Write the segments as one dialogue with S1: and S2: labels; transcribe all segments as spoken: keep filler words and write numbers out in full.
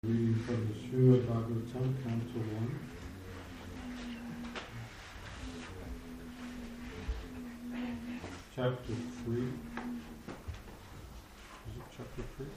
S1: Reading from the Srimad Bhagavatam, Canto one. Chapter three. Is it chapter three?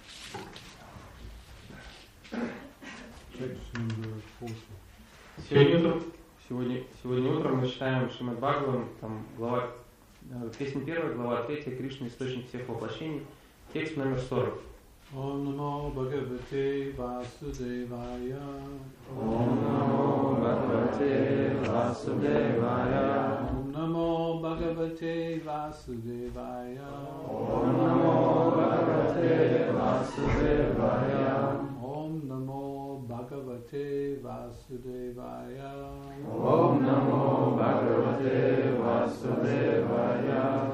S1: Text number forty.
S2: Сегодня утром, сегодня, сегодня утром мы читаем Шримад Бхагаватам, там глава, песня первая, глава третья, Кришна, источник всех воплощений, текст номер сорок.
S1: Om Namo Bhagavate Vasudevaya.
S2: Om Namo Bhagavate Vasudevaya.
S1: Om Namo Bhagavate Vasudevaya.
S2: Om Namo Bhagavate Vasudevaya.
S1: Om Namo Bhagavate Vasudevaya.
S2: Om Namo Bhagavate Vasudevaya.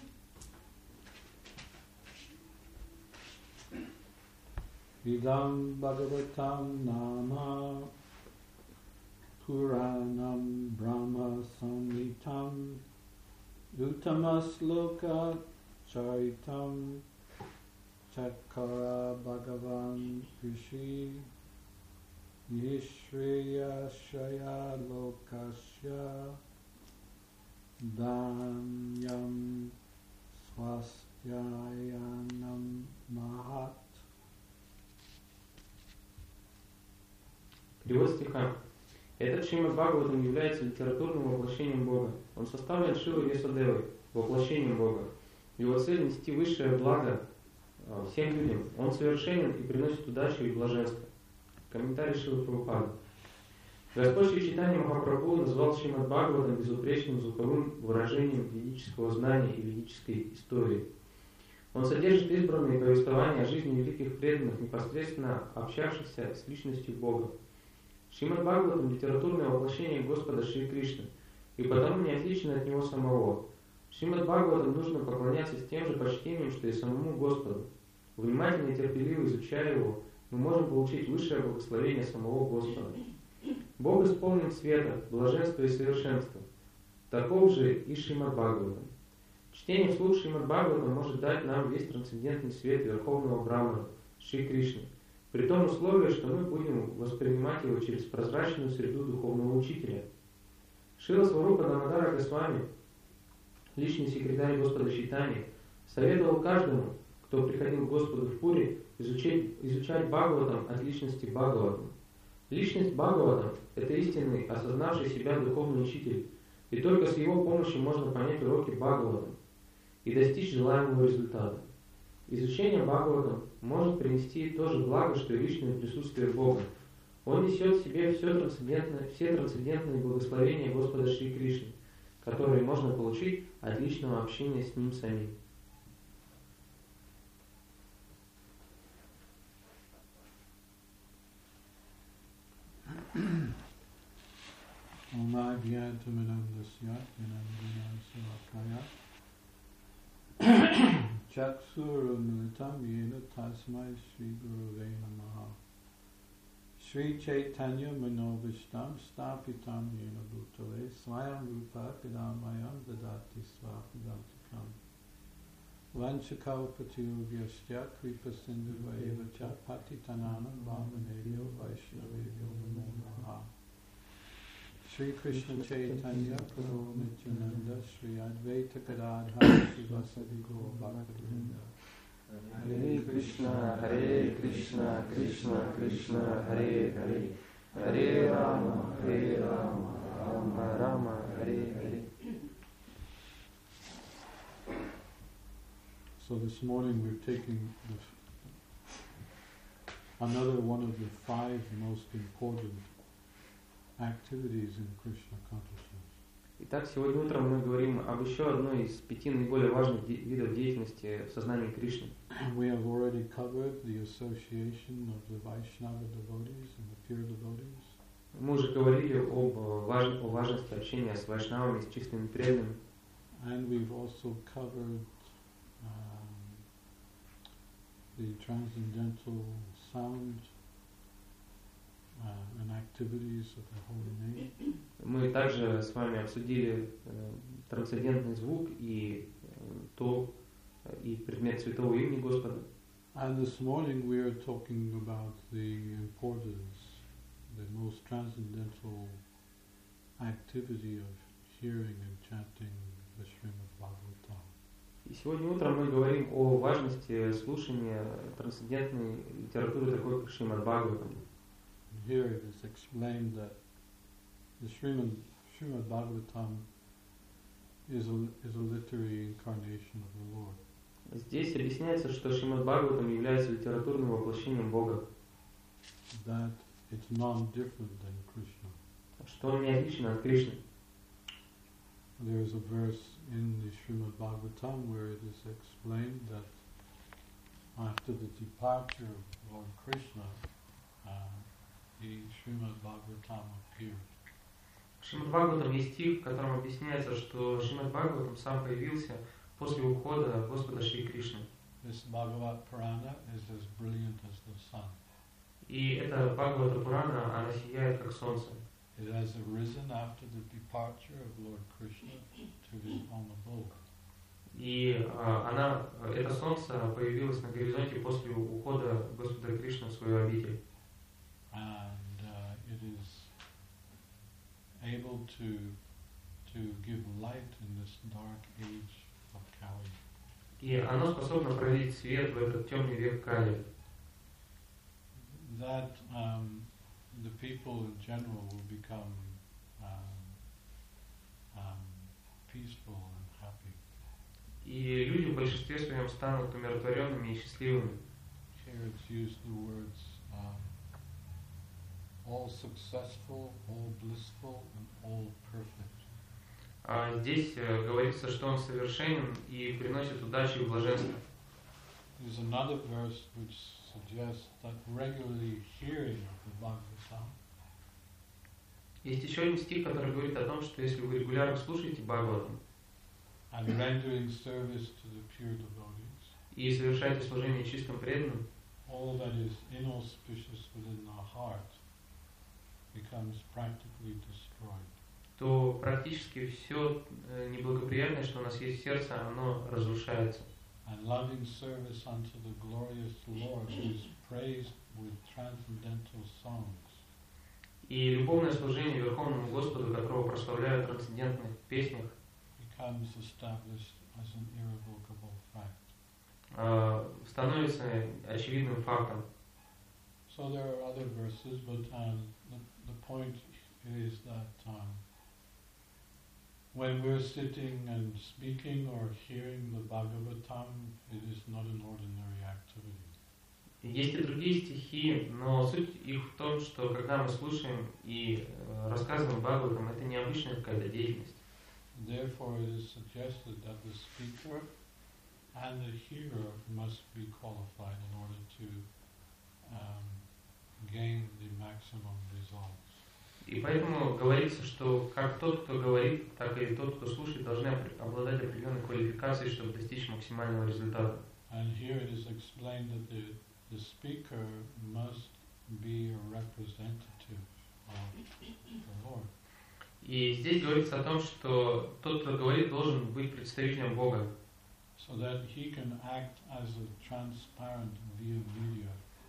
S1: Idam Bhagavatam Nama Puranam Brahma Samhitam Uttamasloka Charitam Chakara Bhagavan Rishi Yishriya Shaya Lokasya Danyam Swastyayanam Mahat.
S2: Перевод стиха. Этот Шримад Бхагаватам является литературным воплощением Бога. Он составлен Шилой Вьясадевой, воплощением Бога. Его цель – нести высшее благо всем людям. Он совершенен и приносит удачу и блаженство. Комментарий Шилы Прабхупады. Господь Шри Чайтанья Махапрабху назвал Шримад Бхагаватам безупречным звуковым выражением ведического знания и ведической истории. Он содержит избранные повествования о жизни великих преданных, непосредственно общавшихся с личностью Бога. Шримад Бхагаватам – литературное воплощение Господа Шри Кришны, и потому не отличен от Него самого. Шримад Бхагаватам нужно поклоняться с тем же почтением, что и самому Господу. Внимательно и терпеливо изучая его, мы можем получить высшее благословение самого Господа. Бог исполнен света, блаженства и совершенства. Таков же и Шримад Бхагаватам. Чтение вслух Шримад Бхагаватам может дать нам весь трансцендентный свет Верховного Брамана, Шри Кришны, при том условии, что мы будем воспринимать его через прозрачную среду духовного учителя. Шрила Сварупа Дамодара Госвами, личный секретарь Господа Чайтаньи, советовал каждому, кто приходил к Господу в Пури, изучать, изучать Бхагаватам от личности Бхагаватам. Личность Бхагаватам – это истинный, осознавший себя духовный учитель, и только с его помощью можно понять уроки Бхагаватам и достичь желаемого результата. Изучение Бхагаватам может принести то же благо, что и личное присутствие Бога. Он несет в себе все трансцендентное, все трансцендентные благословения Господа Шри Кришны, которые можно получить от личного общения с Ним самим.
S1: Chaksurumritam yena tasmai Sri Gurave Namaha. Sri Chaitanya Manovishtam Stapitam yena bhutale Swayam Rupa Kadamayam Dadati Swapidantikam. Vanchakalpatyugyasya Kripa Sindhuvaeva Cha Patitananam Bhavanebhyo Vaishnavebhyo Namo Namaha. Shri Krishna Chaitanya Prabhu Nityananda Shri Advaita Gadadhar Srivasadi Gaur Bhaktivinoda.
S2: Hare Krishna, Hare Krishna, Krishna Krishna, Hare Hare, Hare Rama, Hare Rama, Rama Rama, Hare Hare.
S1: So this morning we're taking the, another one of the five most important activities in Krishna consciousness.
S2: Итак, сегодня утром мы говорим об еще одной из пяти наиболее важных де- видов деятельности в сознании Кришны.
S1: We have already covered the association of the Vaishnava devotees and the pure devotees.
S2: Мы уже говорили об важ- о важности общения с вайшнавами, с чистыми преданными.
S1: And we've also covered um, the transcendental sound uh, and activities of the holy name.
S2: Мы также с вами обсудили э, трансцендентный звук и э, то и предмет святого имени Господа.
S1: And this morning we are talking about the importance, the most transcendental activity of hearing and chanting the Srimad Bhagavatam.
S2: И сегодня утром мы говорим о важности слушания трансцендентной литературы, такой как Шримад Бхагаватам.
S1: Here it is explained that the Srimad, Srimad Bhagavatam is a, is a literary incarnation of the Lord.
S2: Здесь объясняется, что Шримад Бхагаватам является литературным воплощением Бога.
S1: That it's non-different than Krishna.
S2: Что он не отличен от Кришны.
S1: There is a verse in the Srimad Bhagavatam where it is explained that after the departure of Lord Krishna, uh, the Srimad Bhagavatam appeared.
S2: В Шримад Бхагаватам есть стих, в котором объясняется, что Шримад Бхагаватам сам появился после ухода Господа Шри Кришны.
S1: This Bhagavat Purana is as brilliant as the sun.
S2: И эта Бхагавата Пурана, она сияет как солнце.
S1: It has arisen after the departure of Lord Krishna to his own abode.
S2: И а, она, это солнце появилось на горизонте после ухода Господа Кришны в свою обитель.
S1: And uh, it is able to to give light in this dark age of Kali.
S2: И оно способно пролить свет в этот темный век Кали.
S1: That um, the people in general will become um, um, peaceful and happy.
S2: И люди в большинстве своем станут умиротворенными и счастливыми.
S1: Here it's used the words um, all successful, all blissful, and all perfect.
S2: А здесь э, говорится, что он совершенен и приносит удачу и блаженство.
S1: There's another verse which suggests that regularly hearing of the Bhagavatam
S2: Есть еще один стих, который говорит о том, что если вы регулярно слушаете Бхагаватам
S1: and rendering service to the pure devotees,
S2: и совершаете служение чистым преданным,
S1: all that is inauspicious within the heart becomes practically destroyed.
S2: то практически все неблагоприятное, что у нас есть в сердце, оно разрушается.
S1: And loving service unto the glorious Lord who is praised with transcendental songs
S2: И любовное служение Верховному Господу, которого прославляют в трансцендентных песнях,
S1: becomes established as an irrevocable fact.
S2: э, становится очевидным фактом.
S1: So there are other verses, but um, the, the point is that um, when we're sitting and speaking or hearing the Bhagavatam, it is not an ordinary activity.
S2: Есть и другие стихи, но суть их в том, что когда мы слушаем и э, рассказываем Бхагаватам, это необычная какая-то деятельность.
S1: Therefore, it is suggested that the speaker and the hearer must be qualified in order to um, gain the maximum results.
S2: И поэтому говорится, что как тот, кто говорит, так и тот, кто слушает, должны обладать определенной квалификацией, чтобы достичь максимального результата.
S1: And here it is explained that the, the speaker must be a representative of the Lord.
S2: И здесь говорится о том, что тот, кто говорит, должен быть представителем Бога,
S1: so that he can act as a transparent via media.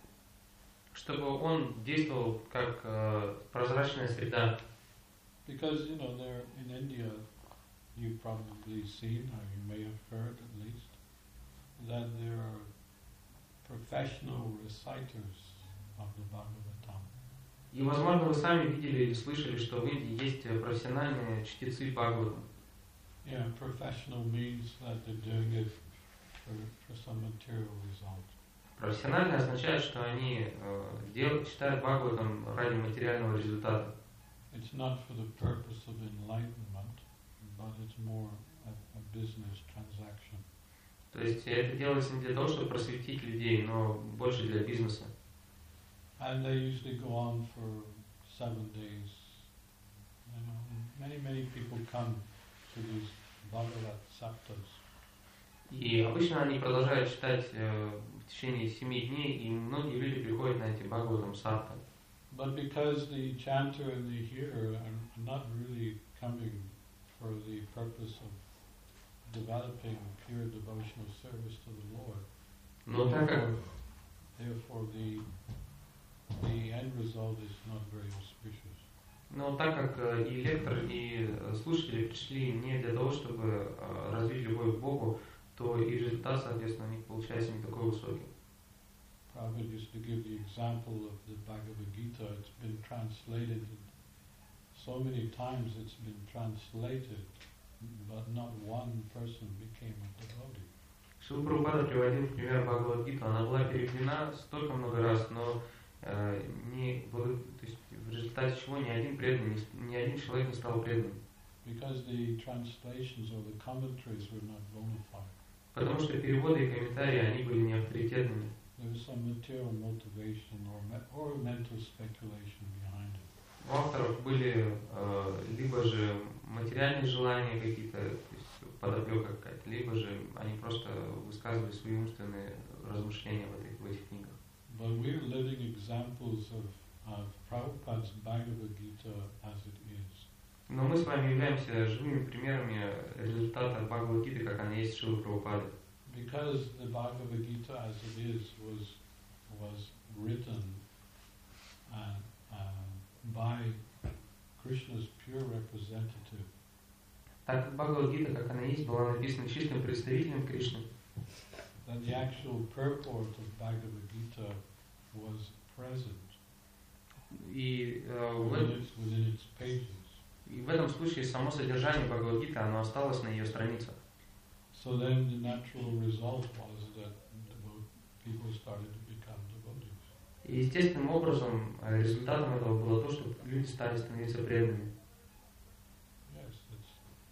S2: чтобы он действовал как э, прозрачная среда.
S1: Because, you know, there in India, you've probably seen, or you may have heard at least, that there are professional reciters of the Bhagavatam.
S2: И, возможно, вы сами видели или слышали, что в Индии есть профессиональные чтецы Бхагаватам.
S1: Yeah, professional means that they're doing it for, for some material result.
S2: Профессионально означает, что они э, делают, читают Бхагаватам ради материального результата.
S1: It's not for the purpose of enlightenment, but it's more a, a business transaction.
S2: То есть это делается не для того, чтобы просветить людей, но больше для бизнеса.
S1: And they usually go on for seven days. You know, many, many people come to these Bhagavat Saptas.
S2: И обычно они продолжают читать э, в течение семи дней, и многие люди приходят на эти Бхагаватам Сапта.
S1: But because the chanter and the hearer are not really coming for the purpose of developing pure devotional service to the Lord,
S2: Но так как,
S1: therefore the the end result is not very auspicious.
S2: Но так как э, и лектор, и э, слушатели пришли не для того, чтобы э, развить любовь к Богу, то и результат, соответственно, у них получается не такой высокий.
S1: Prabhupada used to give the example of the Bhagavad Gita. It's been translated so many times. It's been translated, but not one person became a devotee.
S2: Шрила Прабхупада приводил в пример Бхагавад-гиту. Она была переведена столько много раз, но э, не, то есть в результате чего ни один преданный, ни, ни один человек не стал преданным.
S1: Because the translations or the commentaries were not bona fide.
S2: Потому что переводы и комментарии, они были не авторитетными.
S1: There was some material motivation or, me- or mental speculation behind it.
S2: У авторов были э, либо же материальные желания какие-то, то есть подоплека какая-то, либо же они просто высказывали свои умственные размышления в этих, в этих книгах.
S1: But we're living examples of, of Prabhupada's Bhagavad Gita as it is.
S2: Но мы с вами являемся живыми примерами результата Бхагавад-гиты, как она есть Шрилы Прабхупады.
S1: Because the Bhagavad Gita as it is was was written uh, uh, by Krishna's pure representative.
S2: Так как Бхагавад-гита, как она есть, была написана чистым представителем Кришны,
S1: That the actual purport of Bhagavad Gita was present
S2: и, э, в,
S1: within
S2: этом-
S1: its, within its pages.
S2: и в этом случае само содержание Бхагавад-гиты, оно осталось на ее страницах.
S1: So then the natural result was that devo- people started to become devotees.
S2: И естественным образом э, результатом этого было то, что люди стали становиться преданными.
S1: Yes, it's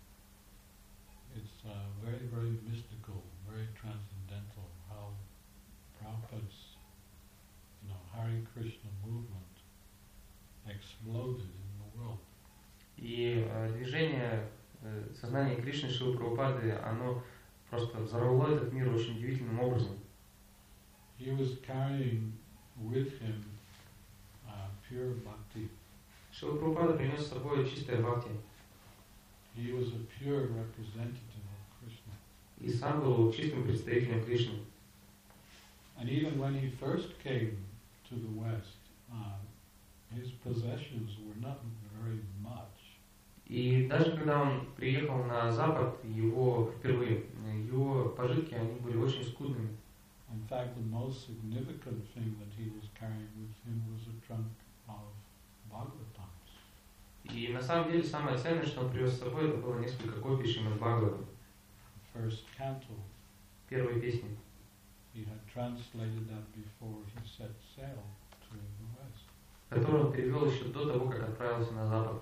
S1: it's uh, very, very mystical, very transcendental how Prabhupada's, you know, Hare Krishna movement exploded in the world.
S2: И э, движение э, сознания Кришны Шрилы Прабхупады, оно просто взорвало этот мир очень удивительным образом.
S1: He was carrying with him uh, pure bhakti.
S2: Шрила Прабхупада принес с собой чистое бхакти,
S1: He was a pure representative of Krishna.
S2: и сам был чистым представителем Кришны.
S1: And even when he first came to the West, uh, his possessions were not very much.
S2: И даже когда он приехал на Запад, его впервые, его пожитки, они были очень скудными.
S1: In fact, the most significant thing that he was carrying with him was a trunk of Bhagavatams.
S2: И на самом деле самое ценное, что он привез с собой, это было несколько копий Шримад Бхагавата,
S1: First canto.
S2: первой песни.
S1: He had translated that before he set sail to the West.
S2: Которую он перевел еще до того, как отправился на Запад.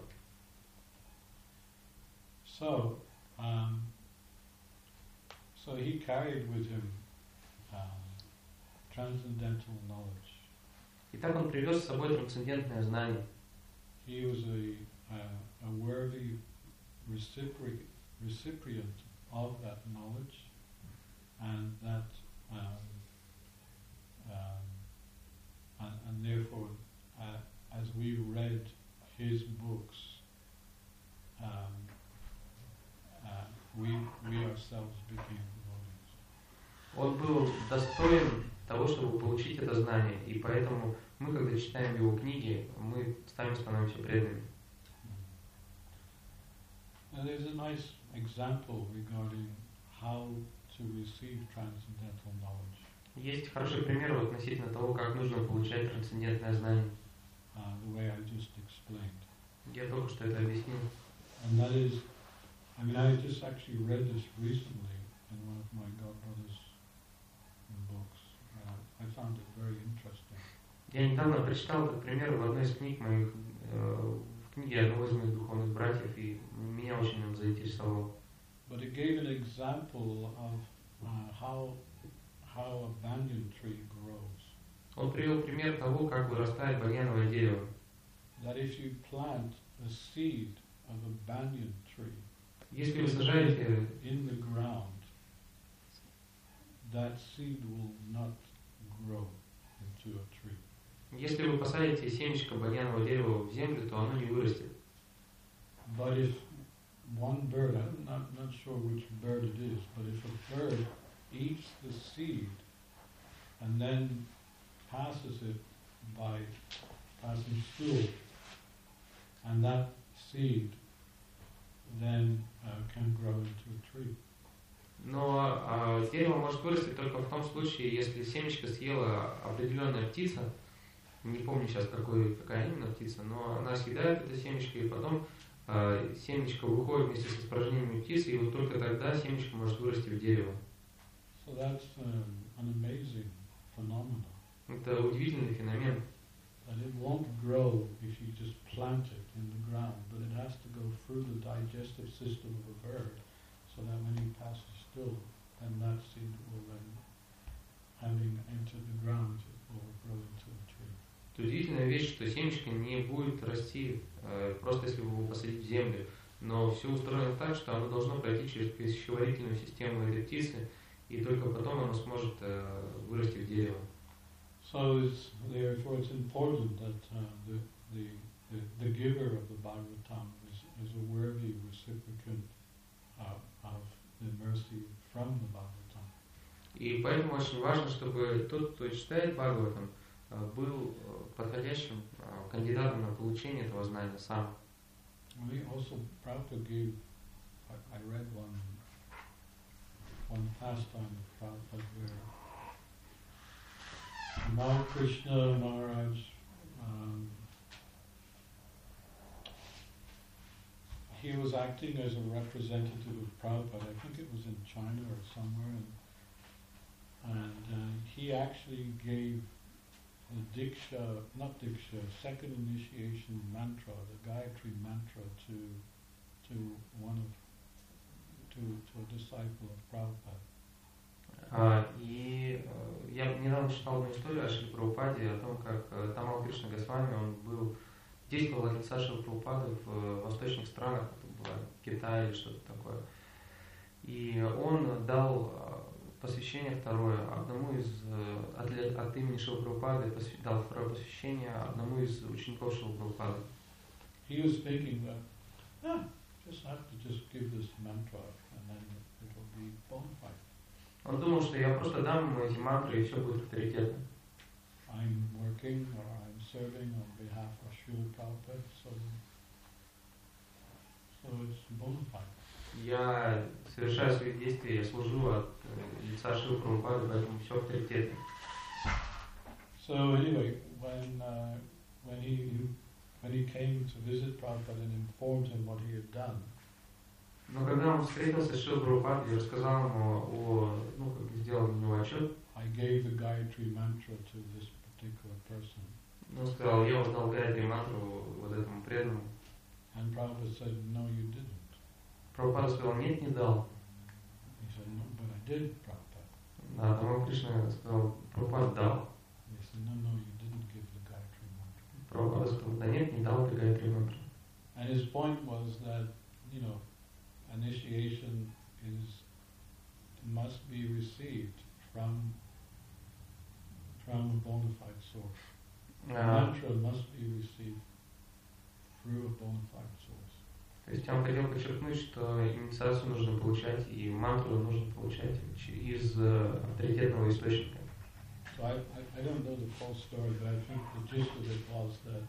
S1: So, um, so he carried with him um, transcendental knowledge.
S2: И так он привез с собой трансцендентное знание.
S1: He was a, uh, a worthy recipri- recipient of that knowledge, and that, um, um, and, and therefore, uh, as we read his books, um, uh, we we ourselves became devotees.
S2: Он был достоин того, чтобы получить это знание, и поэтому мы, когда читаем его книги, мы сами становимся преданными.
S1: Now there's a nice example regarding how to receive transcendental knowledge.
S2: Есть хороший пример относительно того, как нужно получать трансцендентное знание.
S1: Uh, the way I just explained.
S2: Я только что это объяснил.
S1: And that is, I mean, I just actually read this recently in one of my godbrother's books. Uh, I found it very interesting.
S2: Я недавно прочитал этот пример в одной из книг моих, э, в книге одного из моих духовных братьев, и меня очень он заинтересовал.
S1: But it gave an example of uh, how how a banyan tree grows.
S2: Он привел пример того, как вырастает баньяновое дерево.
S1: That if you plant a seed of a banyan tree
S2: Если вы сажаете,
S1: in the ground, that seed will not grow into a tree.
S2: если вы посадите семечко баньянового дерева в землю, то оно не вырастет.
S1: But if one bird, I'm not, not sure which bird it is, but if a bird eats the seed and then passes it by passing stool, and that seed then uh, can grow into a tree.
S2: Но а, дерево может вырасти только в том случае, если семечко съела определенная птица, не помню сейчас какой, какая именно птица, но она съедает это семечко, и потом а, семечко выходит вместе с испражнениями птицы, и вот только тогда семечко может вырасти в дерево.
S1: So that's um, an amazing phenomenon.
S2: Это удивительный феномен.
S1: That it won't grow if you just plant it in the ground, but it has to go through the digestive system of a bird, so that when he passes still, then that seed will then, having entered the ground, it will grow into a tree.
S2: Это удивительная вещь, что семечко не будет расти э, просто если его посадить в землю, но все устроено так, что оно должно пройти через пищеварительную систему этой птицы, и только потом оно сможет э, вырасти в дерево.
S1: So it's, therefore it's important that uh, the, the, the, the giver of the Bhagavatam is, is a worthy recipient uh, of the mercy from the Bhagavatam.
S2: И поэтому очень важно, чтобы тот, кто читает Бхагаватам, был подходящим кандидатом на получение этого знания сам.
S1: We also Prabhupada gave, I, I read one, one pastime of Prabhupada where Now Krishna Maharaj um, he was acting as a representative of Prabhupada. I think it was in China or somewhere, and, and uh, he actually gave the Diksha, not Diksha, second initiation mantra, the Gayatri mantra to to one of to to a disciple of Prabhupada.
S2: Uh, и uh, я недавно читал одну историю о Шри Прабхупаде, о том, как uh, Тамал Кришна Госвами, он был, действовал от лица Шри Прабхупады в uh, восточных странах, это было Китай или что-то такое. И он дал uh, посвящение второе одному из, uh, от, от имени Шри Прабхупады, посвя, дал второе посвящение одному из учеников Шри Прабхупады.
S1: He was thinking that, ah, just have to just give this mantra and then it will be bona fide.
S2: Он думал, что я просто дам ему эти мантры и все будет авторитетно.
S1: I'm working or I'm serving on behalf of Srila Prabhupada, so, so it's bona fide.
S2: Я совершаю свои действия, я служу от лица Шрилы Прабхупады, поэтому все авторитетно.
S1: So anyway, when uh, when he when he came to visit Prabhupada and informed him what he had done,
S2: но когда он встретился с Шрилой Прабхупадой и рассказал ему о, ну, как сделал для него отчет,
S1: I gave the Gayatri mantra to this particular person.
S2: Он сказал, я вот дал Гайатри мантру вот этому преданному.
S1: And Prabhupada said, no, you didn't.
S2: Прабхупада сказал, нет, не дал.
S1: He said, no, but I did, Prabhupada.
S2: А Тамал Кришна сказал, Прабхупада дал.
S1: He said, no, no, you didn't give the Gayatri mantra.
S2: Прабхупада сказал, да нет, не дал ты Гайатри мантру.
S1: And his point was that, you know, initiation is must be received from from a bona fide source. The mantra must be received through a bona fide source.
S2: То есть он хотел подчеркнуть, что инициацию нужно получать и мантру нужно получать из авторитетного источника.
S1: So I, I, I don't know the full story, but I think the gist of it was that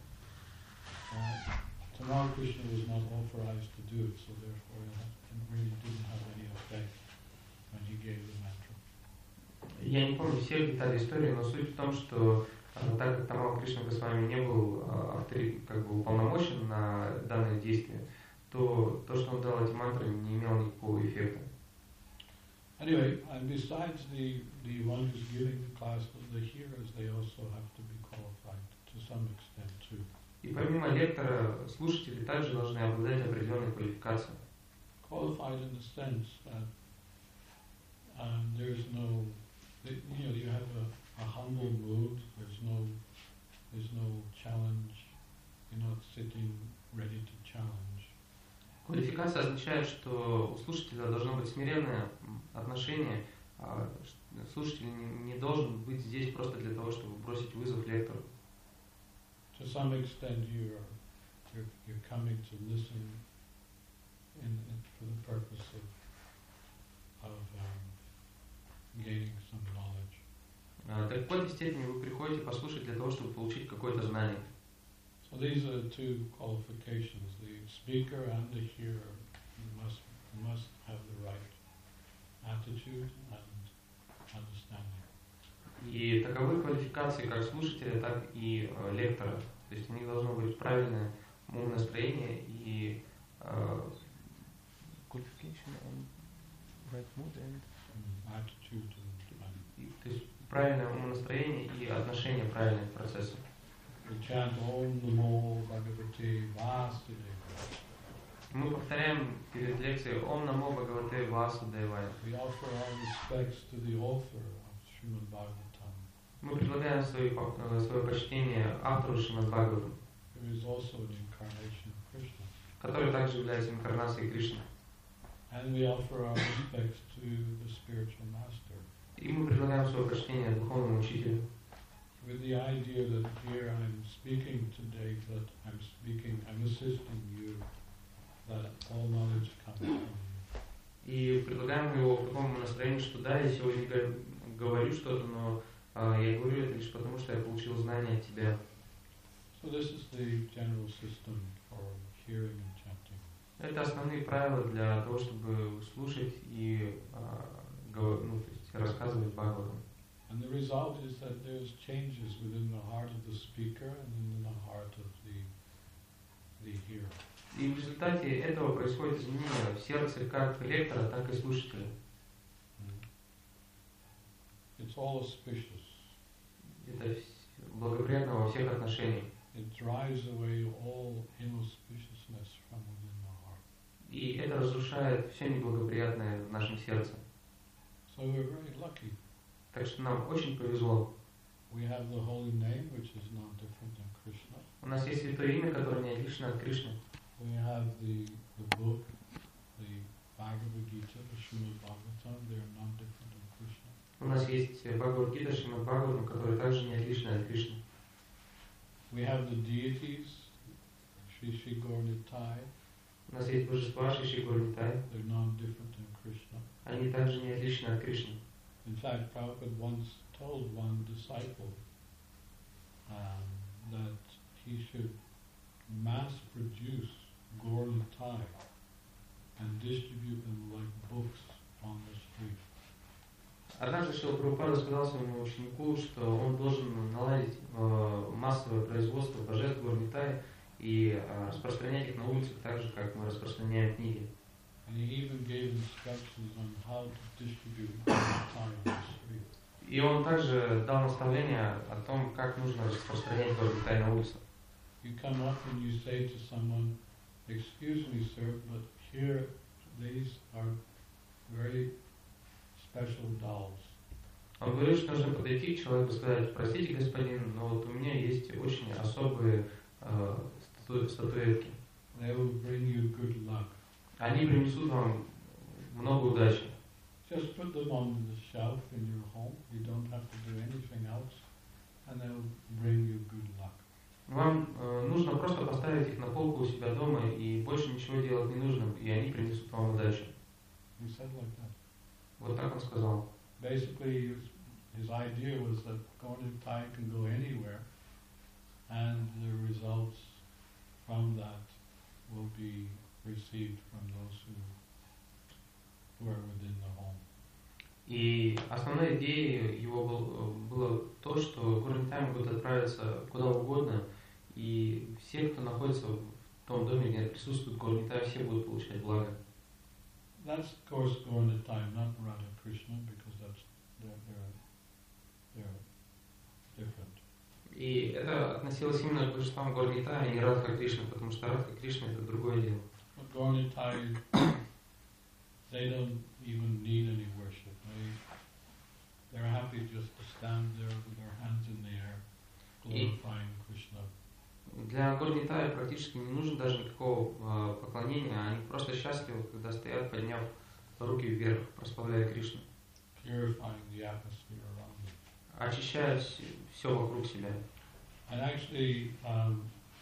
S1: uh, Tamal Krishna was not authorized to do it, so therefore it really didn't have any effect when he gave the mantra.
S2: Я не помню всех деталей истории, но суть в том, что так как Тамал Кришна Госвами не был автори, как бы уполномочен на данное действие, то то, что он дал эти мантры, не имело никакого эффекта.
S1: Anyway, and besides the, the one who's giving the class, the hearers, they also have to be qualified to some extent too.
S2: И помимо лектора, слушатели также должны обладать определенной квалификацией.
S1: Qualified in the sense that um, there's no, you know, you have a, a humble mood. There's no, there's no challenge. You're not sitting ready to challenge.
S2: Квалификация означает, что у слушателя должно быть смиренное отношение. А слушатель не, не должен быть здесь просто для того, чтобы бросить вызов лектору.
S1: To some extent, you're you're, you're coming to listen in, in, for the purpose of of um, gaining some knowledge.
S2: До какой-то степени вы приходите послушать для того, чтобы получить какое-то знание.
S1: So these are the two qualifications. The speaker and the hearer must must have the right attitude and understanding.
S2: И таковы квалификации как слушателя, так и э, лектора. То есть у них должно быть правильное умонастроение и э, qualification and right mood and
S1: attitude and,
S2: и, то есть правильное умонастроение и отношение правильное к процессу.
S1: We chant Om Namo Bhagavate Vasudevaya.
S2: Мы повторяем перед лекцией Ом Намо Бхагавате Васудевая.
S1: We offer our respects to the author of Srimad Bhagavatam.
S2: Мы предлагаем свои, свое почтение автору Шримад Бхагаватам,
S1: who is also an incarnation of Krishna.
S2: который также является инкарнацией Кришны.
S1: And we offer our respects to the spiritual master.
S2: И мы предлагаем свое почтение духовному учителю.
S1: With the idea that here I'm speaking today, that I'm speaking, I'm assisting you, that all knowledge comes from you.
S2: И предлагаем его в такому настроении, что да, я сегодня говорю что-то, но а, я говорю это лишь потому, что я получил знания от тебя.
S1: So this is the general system for hearing and chanting.
S2: Это основные правила для того, чтобы слушать и а, говор, ну, то есть рассказывать Бхагаватам.
S1: And the result is that there's changes within the heart of the speaker and in the heart of the the hearer.
S2: И в результате этого происходит изменение в сердце как лектора, так и слушателя.
S1: It's all auspicious.
S2: Это благоприятно во всех отношениях.
S1: It drives away all inauspiciousness from within the heart.
S2: И это разрушает все неблагоприятное в нашем сердце.
S1: So we're very lucky.
S2: Так что нам очень повезло.
S1: We have the holy name, which is not different than Krishna.
S2: У нас есть святое имя, которое не отлично от Кришны.
S1: We have the the book, the Bhagavad Gita, the Srimad Bhagavatam. They are not different than Krishna.
S2: У нас есть Бхагавад-гита, Шримад Бхагаватам, которые также не отличны от Кришны.
S1: We have the deities, Shri Shri Gaur Nitai.
S2: У нас есть божества Шри Шри Гаур Нитай.
S1: They're not different than Krishna.
S2: Они также не отличны от Кришны.
S1: In fact, Prabhupada once told one disciple um, that he should mass produce Gaur Nitai and distribute them like books on the street.
S2: Однажды Шрила Прабхупада сказал своему ученику, что он должен наладить э, массовое производство божеств Гаур Нитай и э, распространять их на улицах так же, как мы распространяем книги.
S1: And he even gave instructions on how to distribute Gaur Nitai on the street.
S2: И он также дал наставления о том, как нужно распространять Гаур Нитай на улицах.
S1: You come up and you say to someone, "Excuse me, sir, but here these are very special dolls."
S2: Он говорит, что нужно подойти к человеку и сказать: простите, господин, но вот у меня есть очень особые э, стату- статуэтки.
S1: They will bring you good luck.
S2: Они принесут вам много удачи.
S1: Just put them on the shelf in your home. You don't have to do anything else, and they'll bring you good luck.
S2: Вам э, нужно просто поставить их на полку у себя дома, и больше ничего делать не нужно, и они принесут вам удачу.
S1: He said like that.
S2: Вот так он сказал.
S1: Basically, his, his idea was that Gaur Nitai can go anywhere, and the results from that will be received from those who, who are within the home.
S2: И основной идеей его был, было то, что Гаур Нитай могут отправиться куда угодно, и все, кто находится в том доме, где присутствует Гаур Нитай, все будут получать благо.
S1: That's of course Gaur Nitai, not Radha Krishna, because that's they're they're, they're different.
S2: И это относилось именно к божествам Гаур Нитай, а не Радха Кришна, потому что Радха Кришна это другое дело.
S1: But Gaur Nitai, they don't even need any worship. They they're happy just to stand there with their hands in the air, glorifying Krishna.
S2: Для Гаур Нитая практически не нужно даже никакого э, поклонения, они просто счастливы, когда стоят, подняв руки вверх, прославляя Кришну.
S1: Purifying the atmosphere around them.
S2: Очищая все вокруг себя.
S1: And actually, um,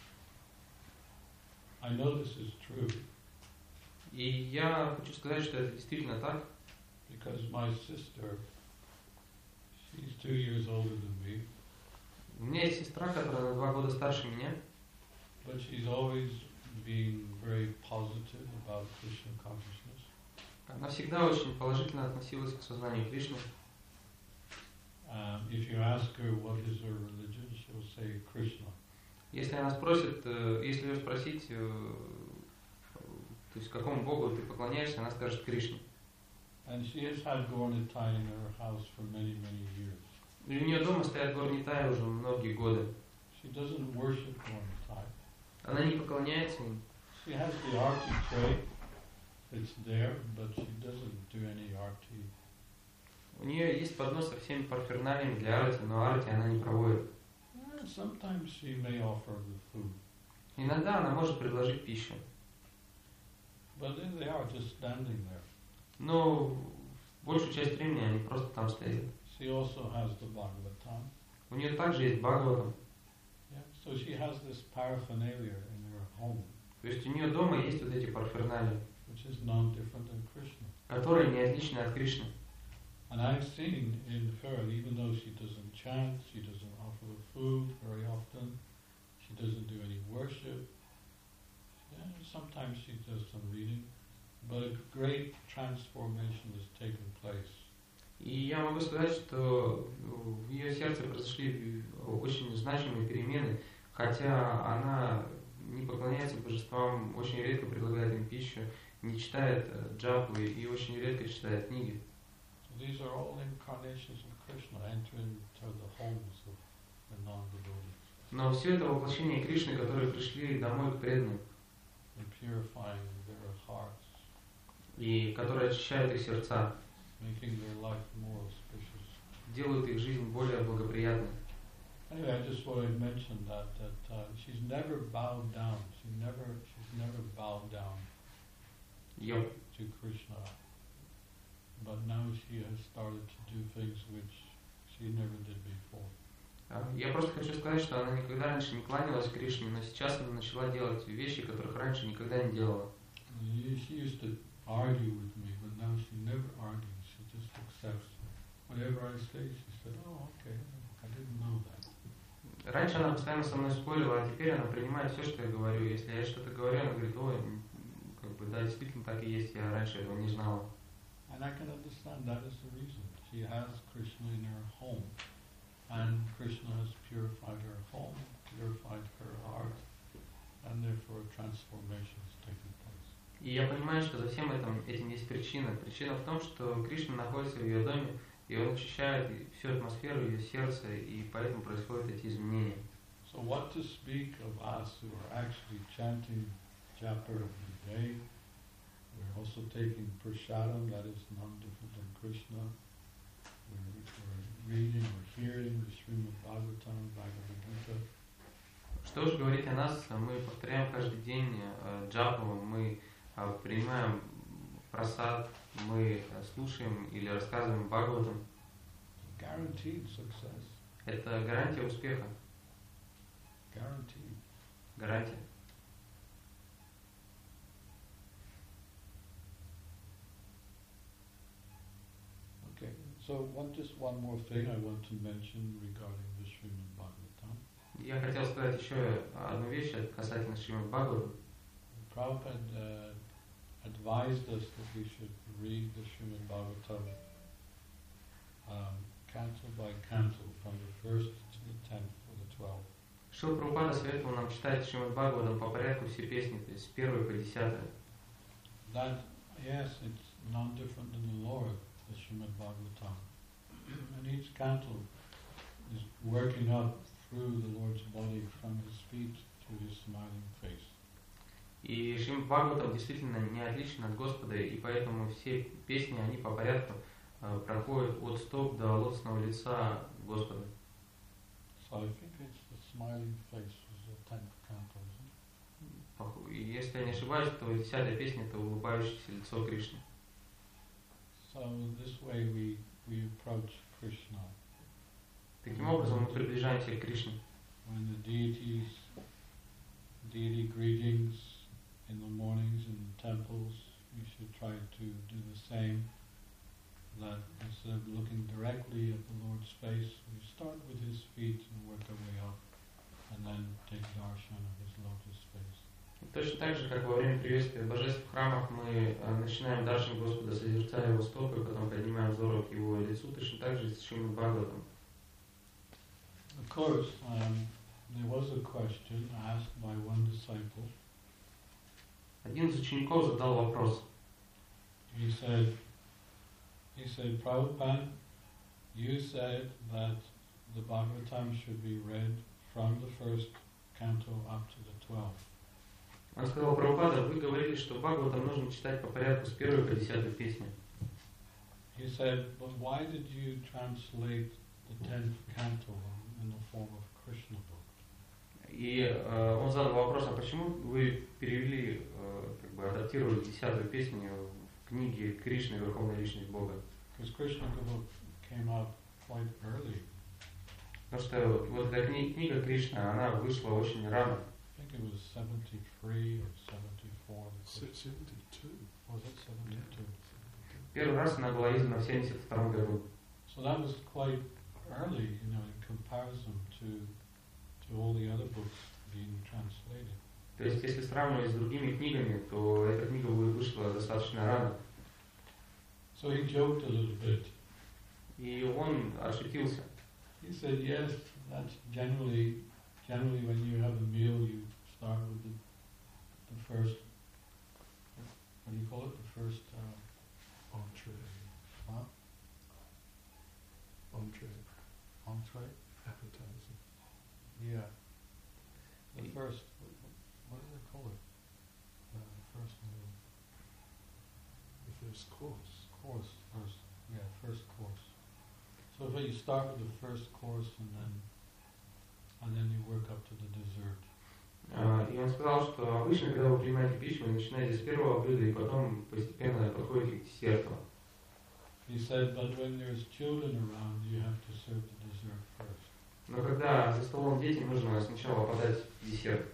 S1: I know this is true.
S2: И я хочу сказать, что это действительно так.
S1: Because my sister, She's two years older than me.
S2: У меня есть сестра, которая на два года старше меня,
S1: But she's always been very positive about Krishna consciousness.
S2: она всегда очень положительно относилась к сознанию Кришны.
S1: Um, if you ask her what is her religion, she'll say Krishna.
S2: Если она спросит, э, если ее спросить, э, то есть какому богу ты поклоняешься, она скажет Кришне.
S1: And she has had Gaurnitai in her house for many, many years.
S2: И у нее дома стоят горнитай уже многие годы.
S1: She doesn't worship Gaurnitai.
S2: Она не поклоняется им.
S1: She has the arti tray. It's there, but she doesn't do any arti.
S2: У нее есть поднос со всеми парферналиями для арти, но арти она не проводит.
S1: Uh, sometimes she may offer the food.
S2: Иногда она может предложить пищу.
S1: But then they are just standing there.
S2: Но большую часть времени они просто там стоят.
S1: She also has the Bhagavatam.
S2: У нее также есть Бхагаватам.
S1: Yeah, so she has this paraphernalia in her home,
S2: То есть у нее дома есть вот эти парферналии,
S1: which is non-different than Krishna.
S2: которые не отличны от Кришны.
S1: And I've seen in her, even though she doesn't chant, she doesn't offer the food very often, she doesn't do any worship. Yeah, sometimes she does some reading, but a great transformation has taken place.
S2: И я могу сказать, что в ее сердце произошли очень значимые перемены, хотя она не поклоняется божествам, очень редко предлагает им пищу, не читает джапы и очень редко читает книги.
S1: These are all incarnations of Krishna entering into the homes of the non-devotees.
S2: Но все это воплощение Кришны, которые пришли домой к преданным
S1: And purifying their hearts,
S2: и которые очищают их сердца,
S1: making their life more auspicious.
S2: делают их жизнь более благоприятной.
S1: Anyway, I just thought I'd mention that that uh, she's never bowed down. She never she's never bowed down
S2: Я,
S1: to Krishna. But now she has started to do things which she never did before.
S2: я просто хочу сказать, что она никогда раньше не кланялась Кришне, но сейчас она начала делать вещи, которых раньше никогда не делала.
S1: She used to argue with me, but now she never argues. She just accepts whatever I say. She said, "Oh, okay, I didn't know that."
S2: Раньше она постоянно со мной спорила, а теперь она принимает все, что я говорю. Если я что-то говорю, она говорит: ой, как бы да, действительно так и есть, я раньше этого не знала.
S1: And I can understand that is the reason. She has Krishna in her home, and Krishna has purified her home, purified her heart, and therefore a transformation is taking place.
S2: И я понимаю, что за всем этим, этим есть причина. Причина в том, что Кришна находится в ее доме, и он очищает всю атмосферу ее сердца, и поэтому происходят эти изменения.
S1: So what to speak of us who are actually chanting japa every day? We're also taking prasadam, that is none different than Krishna. We're, we're reading or hearing the Srimad Bhagavatam, Bhagavad Gita.
S2: Что же говорить о нас? Мы повторяем каждый день э, джапу, мы э, принимаем прасад, мы э, слушаем или рассказываем Бхагаватам.
S1: Guaranteed success.
S2: Это гарантия успеха.
S1: Guaranteed.
S2: Гарантия.
S1: Okay, so one, just one more thing I want to mention regarding the Srimad Bhagavatam.
S2: Я хотел сказать еще одну вещь касательно Шримад Бхагаватам.
S1: Prabhupada uh, advised us that we should read the Srimad Bhagavatam um, canto by canto, from the first to the tenth or the twelfth.
S2: Шрила Прабхупада советовал нам читать Шримад Бхагаватам по порядку все песни, то есть с первой по десятой.
S1: That, yes, it's non different than the Lord, the Srimad Bhagavatam. And each canto is working up through the Lord's body from his feet to his smiling face.
S2: И Шримад Бхагаватам действительно не отличен от Господа, и поэтому все песни, они по порядку э, проходят от стоп до лотосного лица Господа.
S1: So I think it's the smiling face is the tenth canto, isn't it?
S2: И если я не ошибаюсь, то десятая песня — это улыбающееся лицо Кришны.
S1: So this way we, we approach Krishna.
S2: Таким образом мы приближаемся к Кришне.
S1: When the deities, deity greetings in the mornings in the temples, we should try to do the same that instead of looking directly at the Lord's face, we start with His feet and work our way up, and then take darshan of His lotus face.
S2: Точно так же, как во время приветствия божеств в храмах мы начинаем даршан Господа, созерцая Его стопы, потом поднимаем взор к Его лицу, точно так же и с Шримад Бхагаватам.
S1: Of course, um, there was a question asked by one disciple.
S2: Один из учеников задал вопрос.
S1: He said, he said, Prabhupada, you said that the Bhagavatam should be read from the first canto up to the twelfth.
S2: Он сказал: Прабхупада, вы говорили, что Бхагаватам нужно читать по порядку с первой по десятой песни.
S1: He said, but why did you translate the tenth canto in the form of Krishna book?
S2: И э, он задал вопрос: а почему вы перевели, э, как бы адаптировали десятую песню в книге Кришны, Верховная Личность Бога?
S1: Because Krishna book came out quite early.
S2: Потому что вот эта кни- книга Кришна, она вышла очень рано.
S1: I think it was seventy-three or seventy-four.
S3: seventy-two.
S1: Was it seventy-two?
S2: Первый раз она была издана в семьдесят втором году.
S1: So that was quite early, you know, in comparison to to all the other books being translated.
S2: То есть, если сравнивать с другими книгами, то эта книга вышла достаточно рано.
S1: So he joked a little bit.
S2: И он отшутился.
S1: He said, yes, that's generally, generally when you have a meal, you start with the, the first, what do you call it, the first, uh,
S3: Entree.
S1: huh?
S3: Entree.
S1: Entree?
S3: Appetizer.
S1: Yeah. The first, what do they call it? Uh, the first meal.
S3: The first course.
S1: Course, first, yeah, first course. So if you start with the first course and then, and then you work up to the dessert.
S2: И он сказал, что обычно, когда вы принимаете пищу, вы начинаете с первого блюда и потом постепенно подходите к десерту.
S1: He said, but when there's children around, you have to serve the dessert first.
S2: Но когда за столом дети, нужно сначала подать десерт.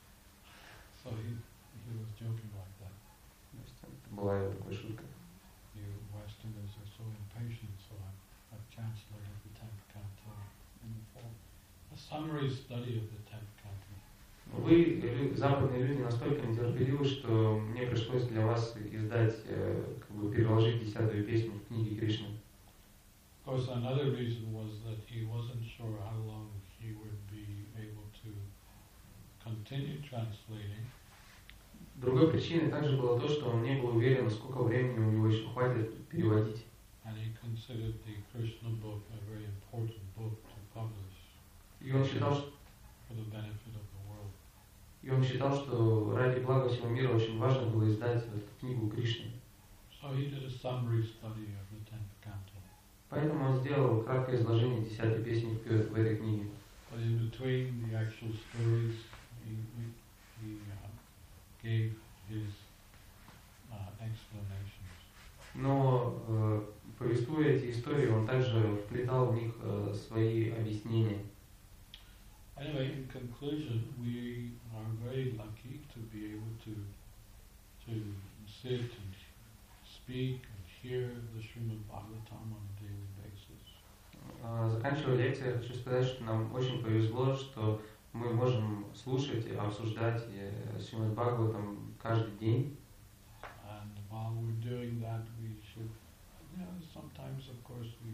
S1: So he, he was joking like that.
S2: Это была его такая шутка.
S1: You Westerners are so impatient, so I've, I've translated the tenth canto in the form, a summary study of the tenth canto.
S2: Вы, западные люди, настолько нетерпеливы, что мне пришлось для вас издать, как бы переложить десятую песню в книге Кришны.
S1: Of course, another reason was that he wasn't sure how long he would be able to continue translating.
S2: Другой причиной также было то, что он не был уверен, сколько времени у него еще хватит переводить.
S1: And he considered the Krishna book a very important book to publish.
S2: И он считал, что
S1: for the benefit of the world.
S2: И он считал, что ради блага всего мира очень важно было издать эту книгу Кришны.
S1: So he did a summary study of the tenth canto.
S2: Поэтому он сделал краткое изложение десятой песни в, в этой книге.
S1: But in between the actual stories, he, he, he uh, gave his uh, explanations.
S2: Но, э, повествуя эти истории, он также вплетал в них э, свои объяснения.
S1: Anyway, in conclusion, we are very lucky to be able to to sit and speak and hear the Srimad Bhagavatam on a daily basis.
S2: Заканчивая лекцию, я хочу сказать, что нам очень повезло, что мы можем слушать и обсуждать Шримад Бхагаватам каждый день.
S1: And while we're doing that, we should, you know, sometimes, of course, we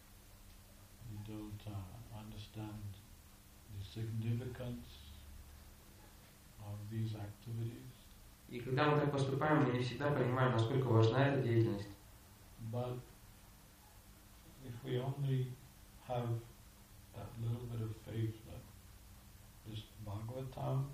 S1: we don't uh, understand the significance of these activities.
S2: И когда мы так поступаем, мы не всегда понимаем, насколько важна эта деятельность.
S1: But if we only have that little bit of faith that this Bhagavatam,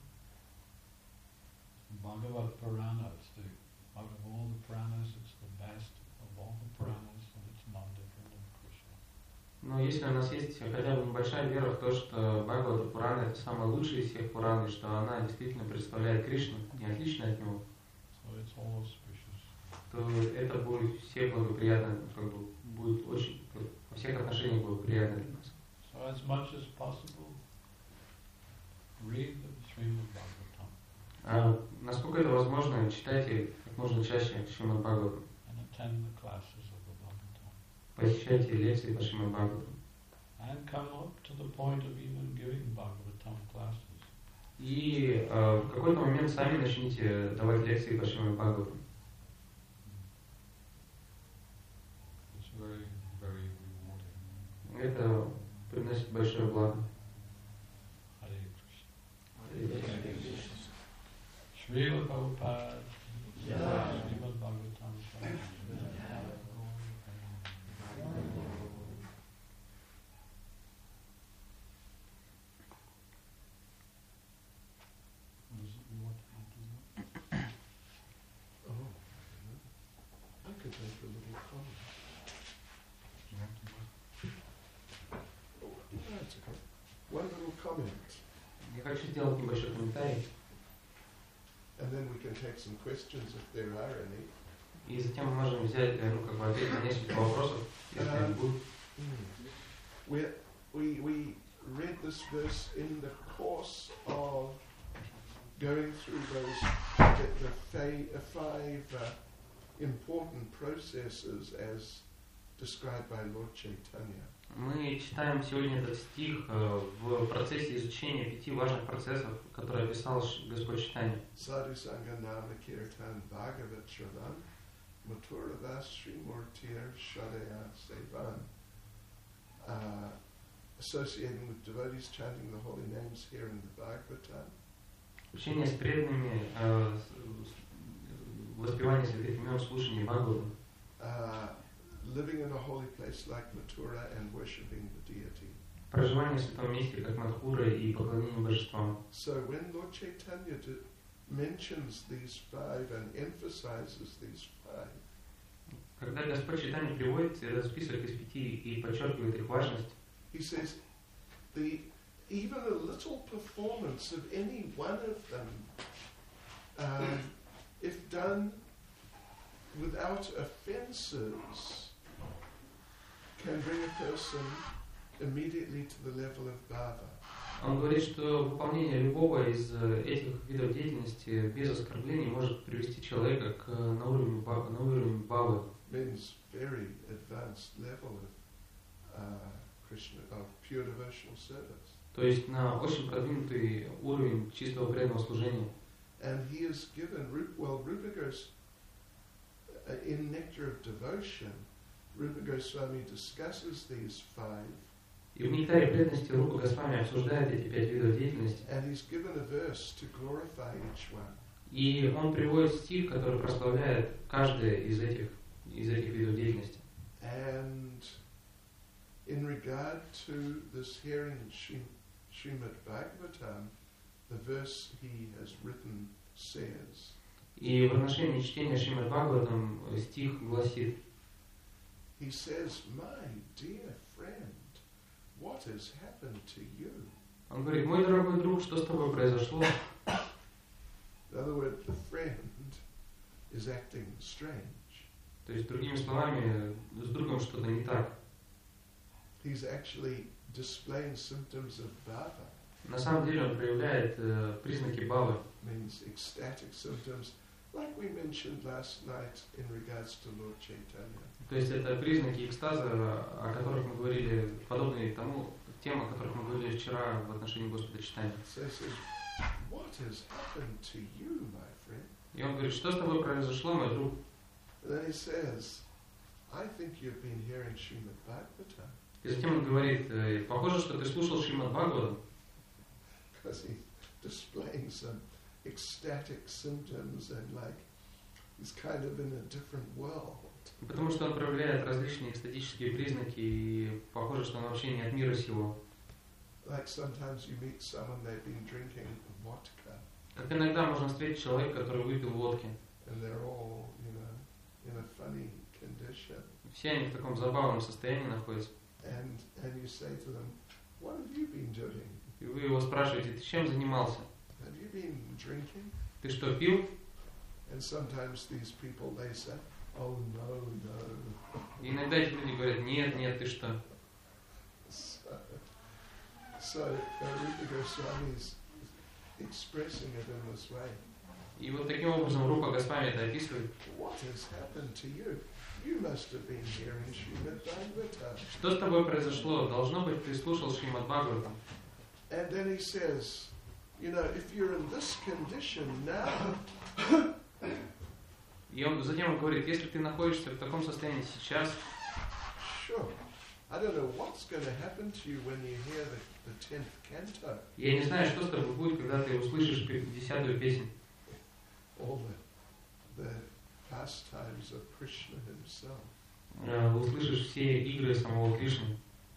S1: Bhagavad Purana, it's the, out of all the Puranas, it's the best of all the Puranas, and it's non-different than Krishna.
S2: Но если у нас есть хотя бы небольшая вера в то, что Бхагавата Пурана это самая лучшая из всех Пуран, и что она действительно представляет Кришну, не отлична от него,
S1: So it's all auspicious.
S2: то это будет всем благоприятно, как бы будет очень, во всех отношениях благоприятно для нас.
S1: So as much as possible, read the Srimad Bhagavatam
S2: А, насколько это возможно, читайте как можно чаще Шримад Бхагаватам
S1: and attend the classes of the Bhagavatam.
S2: посещайте лекции по Шримад Бхагаватам.
S1: And come up to the point of even giving Bhagavatam classes.
S2: И э, в какой-то момент сами начните давать лекции по Шримад Бхагаватам.
S1: It's very, very rewarding.
S2: Это приносит большое благо.
S1: Hare Krishna. Srila Prabhupada. Srimad Bhagavatam.
S3: Oh, I could make a little comment. Oh, that's okay. One little comment,
S2: Я хочу сделать небольшой комментарий,
S3: and then we can take some questions if there are any.
S2: и затем мы можем взять, э, ну, как бы ответить на несколько вопросов, если они будут.
S3: We, we, we read this verse in the course of going through those the, the fa- uh, five uh, important processes as described by Lord Chaitanya.
S2: Мы читаем сегодня этот стих э, в процессе изучения пяти важных процессов, которые описал Ш- Господь Чайтанья.
S3: Sadhu Sangha Nama Kirtan Bhagavat Shravan Mathura Vas Sri Murtir Shadaya Sevan. Uh, associating with devotees chanting the holy names here in the Bhagavatam.
S2: Общение с преданными, э, с- с- воспевание святых имен, слушание Бхагаватам.
S3: Uh, living in a holy place like Mathura and worshipping the deity.
S2: Проживание в святом месте, как Мадхура, и поклонение божествам.
S3: So when Lord Chaitanya d- mentions these five and emphasizes these five,
S2: Когда Господь Чайтанья приводит этот список из пяти и подчеркивает их важность,
S3: he says the even a little performance of any one of them, um, if done without offences, can bring a person immediately to the level of bhava.
S2: он говорит, что выполнение любого из э, этих видов деятельности без оскорблений может привести человека к, э, на уровень, ба- на уровень бавы.
S3: Means very advanced level of uh, Krishna of pure devotional service.
S2: То есть на очень продвинутый уровень чистого преданного служения.
S3: And he has given, Ru- well, Rupa Gos, uh, in Nectar of Devotion, Rupa Goswami discusses these five,
S2: И в нектаре преданности Рупа Госвами обсуждает эти пять видов деятельности.
S3: and he's given a verse to glorify each one.
S2: И он приводит стих, который прославляет каждое из этих, из этих видов деятельности.
S3: And in regard to this here in Shri- Srimad Bhagavatam, the verse he has written says,
S2: И в отношении чтения Шримад Бхагаватам стих гласит:
S3: he says, my dear friend, what has happened to you?
S2: он говорит, мой дорогой друг, что с тобой произошло?
S3: In other words, the friend is acting strange.
S2: То есть, другими словами, с другом что-то не так.
S3: He's actually displaying symptoms of bhava,
S2: На самом деле он проявляет э, признаки бавы,
S3: means ecstatic symptoms, like we mentioned last night in regards to Lord Chaitanya.
S2: то есть это признаки экстаза, о которых мы говорили, подобные тому, тем, о которых мы говорили вчера в отношении Господа Чайтаньи.
S3: So he says, what has happened to you, my friend?
S2: И он говорит, что с тобой произошло, мой друг?
S3: And then he says, I think you've been hearing Srimad Bhagavatam,
S2: И затем он говорит, э, похоже, что ты слушал Шримад Бхагаватам,
S3: because he's displaying some ecstatic symptoms and like he's kind of in a different world.
S2: потому что он проявляет различные экстатические признаки, и похоже, что он вообще не от мира сего.
S3: Like sometimes you meet someone, they've been drinking vodka,
S2: Как иногда можно встретить человека, который выпил водки.
S3: and they're all, you know, in a funny condition.
S2: Все они в таком забавном состоянии находятся.
S3: And and you say to them, what have you been doing?
S2: И вы его спрашиваете, ты чем занимался?
S3: Have you been drinking?
S2: Ты что, пил?
S3: And sometimes these people, they say, oh no, no.
S2: И иногда эти люди говорят, нет, нет, ты что?
S3: So, so uh, Rupa Goswami is expressing it in this way.
S2: И вот таким образом Рупа Госвами это описывает.
S3: What has happened to you? You must have been hearing Srimad Bhagavatam.
S2: Что с тобой произошло? Должно быть, ты слушал Шримад Бхагаватам.
S3: And then he says, you know, if you're in this condition now,
S2: И он затем он говорит, если ты находишься в таком состоянии сейчас,
S3: sure, I don't know what's going to happen to you when you hear the, the tenth canto.
S2: я не знаю, что с тобой будет, когда ты услышишь десятую песню.
S3: All the, the pastimes of Krishna himself.
S2: Э, Услышишь все игры самого Кришны.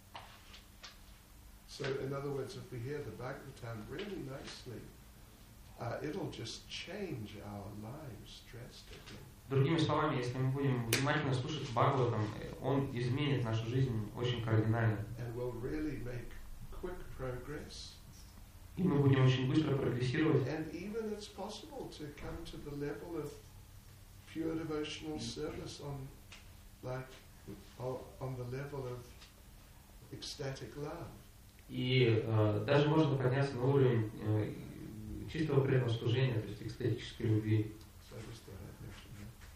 S3: So, in other words, if we hear the Bhagavatam really nicely, uh, it'll just change our lives drastically.
S2: Другими словами, если мы будем внимательно слушать Бхагаватам, он изменит нашу жизнь очень кардинально.
S3: And we'll really make quick progress.
S2: И мы будем очень быстро прогрессировать.
S3: And even it's possible to come to the level of pure devotional service on, like, on the level of ecstatic love.
S2: И э, даже можно подняться на уровень э, чистого преданного служения, то есть экстатической любви.
S3: So I just thought I'd mention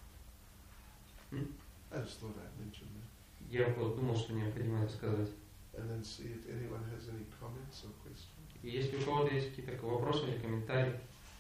S3: that.
S2: Hmm?
S3: I just thought I'd mention that.
S2: Я вот думал, что необходимо это сказать.
S3: And then see if anyone has any comments or questions.
S2: И если у кого-то есть какие-то вопросы или комментарии.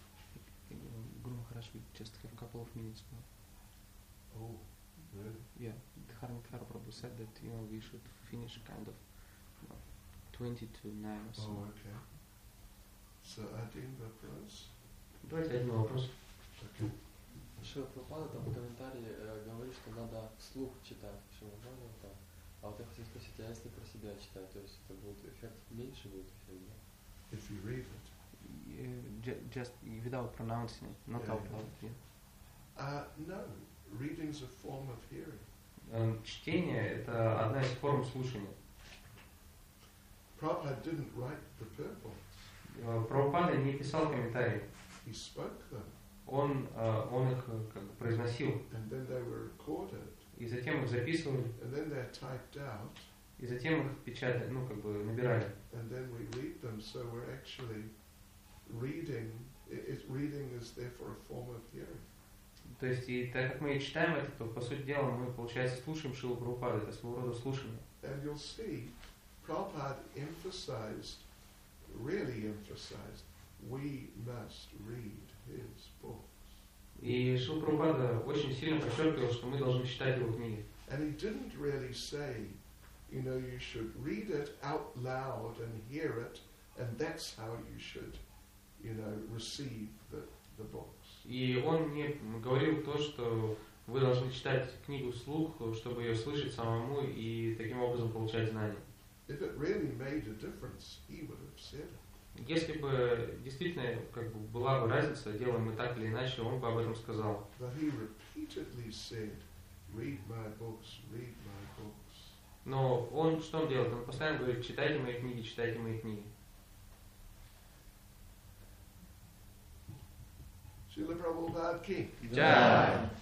S4: Guru Maharaj, we just have a couple of minutes more.
S3: Oh, really?
S4: Yeah, Dharmakara Prabhu said that, you know, we should finish kind of twenty to nine or so.
S3: Oh, okay. So, один вопрос.
S2: Давайте один вопрос.
S3: Okay.
S5: Шила Прабхупада там в комментарии э, говорит, что надо вслух читать Шримад Бхагаватам. А вот я хотел спросить, а если про себя читать, то есть это будет эффект, меньше будет эффект, да?
S3: If you read it.
S4: Uh, ju- just without pronouncing it, not
S3: Yeah,
S4: out
S3: yeah.
S4: loud. Yeah.
S3: Uh, no, reading's a form of hearing.
S2: Э, Чтение – это одна из форм слушания.
S3: Prabhupada didn't write the purport.
S2: Э, Прабхупада не писал комментарии.
S3: He spoke them.
S2: Он, э, он их э, как бы произносил.
S3: And then they were recorded.
S2: И затем их записывали.
S3: And then they're typed out.
S2: И затем их печатали, ну как бы набирали.
S3: And then we read them. So we're actually reading. It, it, reading is therefore a form of hearing.
S2: То есть, и так как мы читаем это, то, по сути дела, мы, получается, слушаем Шилу Прабхупаду. Это своего рода слушание.
S3: And you'll see, Prabhupada emphasized, really emphasized, we must read his books.
S2: И Шила Прабхупада очень сильно подчеркивал, что мы должны читать его книги.
S3: And he didn't really say, you know, you should read it out loud and hear it, and that's how you should, you know, receive the, the books.
S2: И он не говорил то, что вы должны читать книгу вслух, чтобы ее слышать самому и таким образом получать знания.
S3: If it really made a difference, he would have said it.
S2: Если бы действительно как бы была бы разница, делаем мы так или иначе, он бы об этом сказал.
S3: But he repeatedly said, read my books, read my books.
S2: Но он что он делает? Он постоянно говорит, читайте мои книги, читайте мои книги.
S3: Srila Prabhupada Ki.
S2: Jai.